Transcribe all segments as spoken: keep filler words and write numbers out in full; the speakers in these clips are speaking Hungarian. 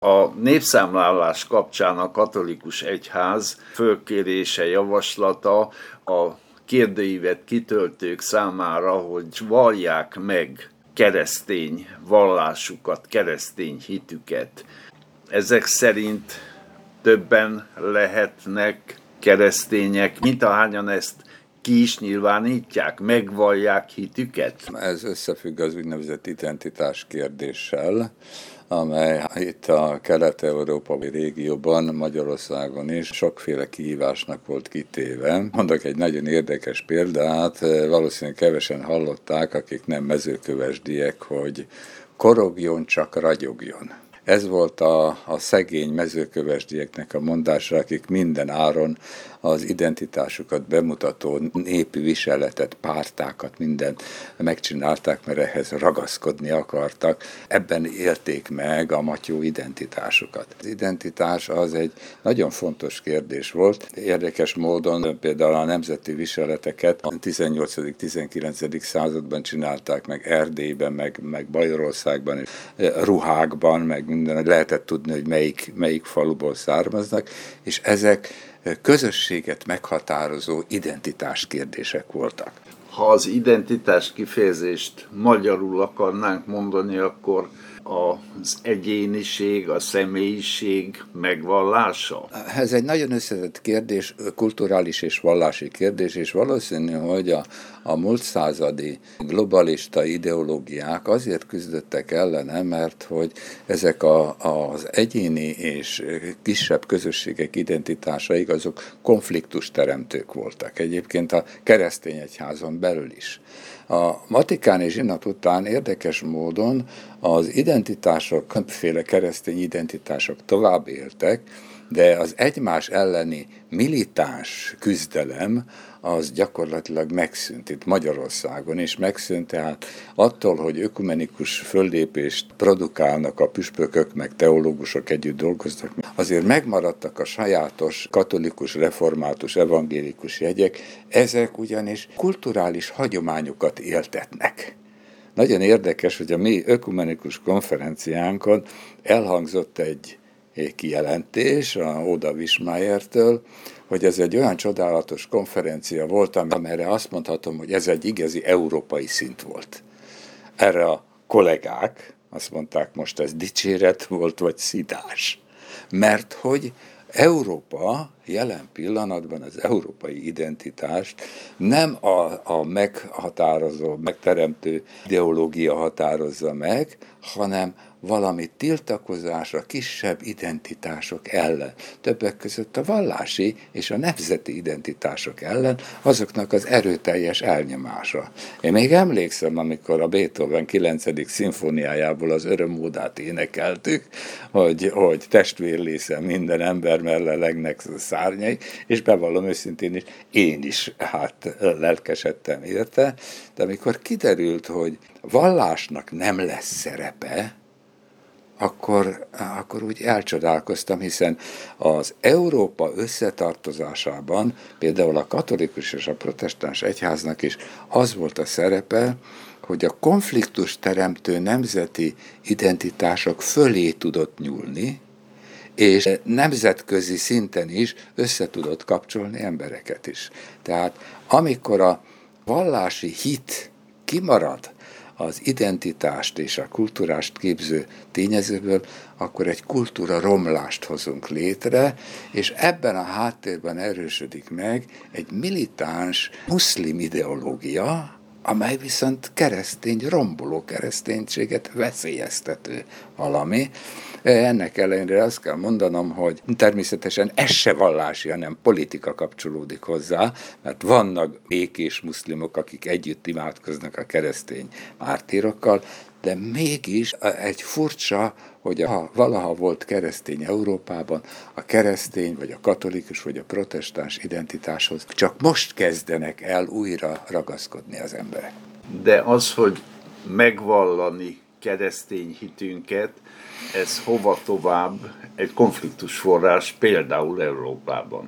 A népszámlálás kapcsán a katolikus egyház fölkérése, javaslata a kérdőívet kitöltők számára, hogy vallják meg keresztény vallásukat, keresztény hitüket. Ezek szerint többen lehetnek keresztények, mint ahányan ezt ki is nyilvánítják, megvallják hitüket? Ez összefügg az úgynevezett identitás kérdéssel, amely itt a kelet-európai régióban, Magyarországon is sokféle kihívásnak volt kitéve. Mondok egy nagyon érdekes példát, valószínűleg kevesen hallották, akik nem mezőkövesdiek, hogy korogjon, csak ragyogjon. Ez volt a, a szegény mezőkövesdieknek a mondása, akik minden áron az identitásukat bemutató népi viseletet, pártákat, mindent megcsinálták, mert ehhez ragaszkodni akartak. Ebben élték meg a matyó identitásukat. Az identitás az egy nagyon fontos kérdés volt. Érdekes módon például a nemzeti viseleteket a tizennyolcadik-tizenkilencedik században csinálták meg Erdélyben, meg, meg Bajorországban, ruhákban, meg minden, lehetett tudni, hogy melyik, melyik faluból származnak, és ezek közösséget meghatározó identitás kérdések voltak. Ha az identitás kifejezést magyarul akarnánk mondani, akkor az egyéniség, a személyiség megvallása? Ez egy nagyon összetett kérdés, kulturális és vallási kérdés, és valószínű, hogy a, a múlt századi globalista ideológiák azért küzdöttek ellene, mert hogy ezek a, az egyéni és kisebb közösségek identitásaik azok konfliktusteremtők voltak. Egyébként a keresztény egyházon belül is. A vatikáni zsinat után érdekes módon az identitások, többféle keresztény identitások tovább éltek, de az egymás elleni militáns küzdelem az gyakorlatilag megszűnt itt Magyarországon is megszűnt, tehát attól, hogy ökumenikus föllépést produkálnak a püspökök, meg teológusok együtt dolgoznak, azért megmaradtak a sajátos katolikus, református, evangélikus jegyek, ezek ugyanis kulturális hagyományokat éltetnek. Nagyon érdekes, hogy a mi ökumenikus konferenciánkon elhangzott egy kijelentés a Oda Wismayertől, hogy ez egy olyan csodálatos konferencia volt, amelyre azt mondhatom, hogy ez egy igazi európai szint volt. Erre a kollégák azt mondták, most ez dicséret volt, vagy szidás. Mert hogy Európa jelen pillanatban az európai identitást nem a, a meghatározó, megteremtő ideológia határozza meg, hanem valami tiltakozás a kisebb identitások ellen. Többek között a vallási és a nemzeti identitások ellen, azoknak az erőteljes elnyomása. Én még emlékszem, amikor a Beethoven kilencedik szimfóniájából az örömódát énekeltük, hogy, hogy testvérlészen minden ember mellelegnek szárnyai, és bevallom őszintén is, én is hát lelkesedtem érte, de amikor kiderült, hogy vallásnak nem lesz szerepe, Akkor, akkor úgy elcsodálkoztam, hiszen az Európa összetartozásában, például a katolikus és a protestáns egyháznak is az volt a szerepe, hogy a konfliktus teremtő nemzeti identitások fölé tudott nyúlni, és nemzetközi szinten is össze tudott kapcsolni embereket is. Tehát amikor a vallási hit kimarad az identitást és a kultúrást képző tényezőből, akkor egy kultúra romlást hozunk létre, és ebben a háttérben erősödik meg egy militáns muszlim ideológia, amely viszont keresztény, romboló kereszténységet veszélyeztető valami. Ennek ellenére azt kell mondanom, hogy természetesen ez se vallási, hanem politika kapcsolódik hozzá, mert vannak békés muszlimok, akik együtt imádkoznak a keresztény mártírokkal, de mégis egy furcsa, hogy ha valaha volt keresztény Európában, a keresztény, vagy a katolikus, vagy a protestáns identitáshoz csak most kezdenek el újra ragaszkodni az emberek. De az, hogy megvallani keresztény hitünket, ez hova tovább egy konfliktusforrás például Európában.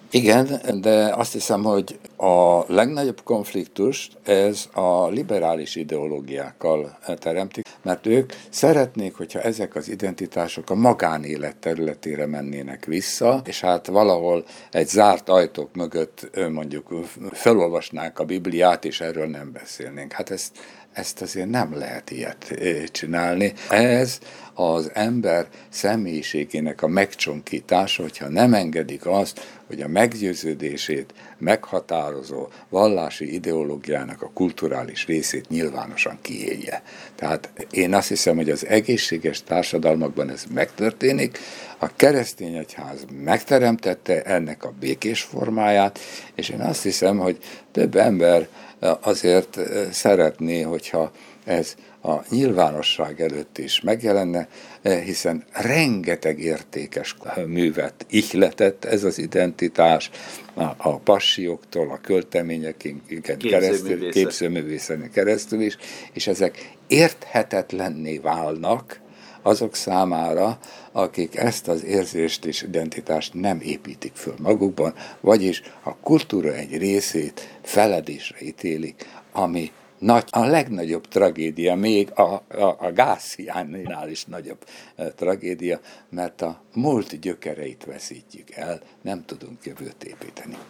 Igen, de azt hiszem, hogy a legnagyobb konfliktust ez a liberális ideológiákkal teremtik, mert ők szeretnék, hogyha ezek az identitások a magánélet területére mennének vissza, és hát valahol egy zárt ajtók mögött mondjuk felolvasnák a Bibliát, és erről nem beszélnénk. Hát ezt, ezt azért nem lehet ilyet csinálni. Ez az ember személyiségének a megcsonkítása, hogyha nem engedik azt, hogy a meggyőződését meghatározó vallási ideológiának a kulturális részét nyilvánosan kiélje. Tehát én azt hiszem, hogy az egészséges társadalmakban ez megtörténik, a keresztény egyház megteremtette ennek a békés formáját, és én azt hiszem, hogy több ember azért szeretné, hogyha ez a nyilvánosság előtt is megjelenne, hiszen rengeteg értékes művet ihletett ez az identitás, a passioktól, a költeményeken keresztül, képzőművészen keresztül is, és ezek érthetetlenné válnak azok számára, akik ezt az érzést és identitást nem építik föl magukban, vagyis a kultúra egy részét feledésre ítélik, ami nagy, a legnagyobb tragédia, még a, a, a gázhiánynál is nagyobb e, tragédia, mert a múlt gyökereit veszítjük el, nem tudunk jövőt építeni.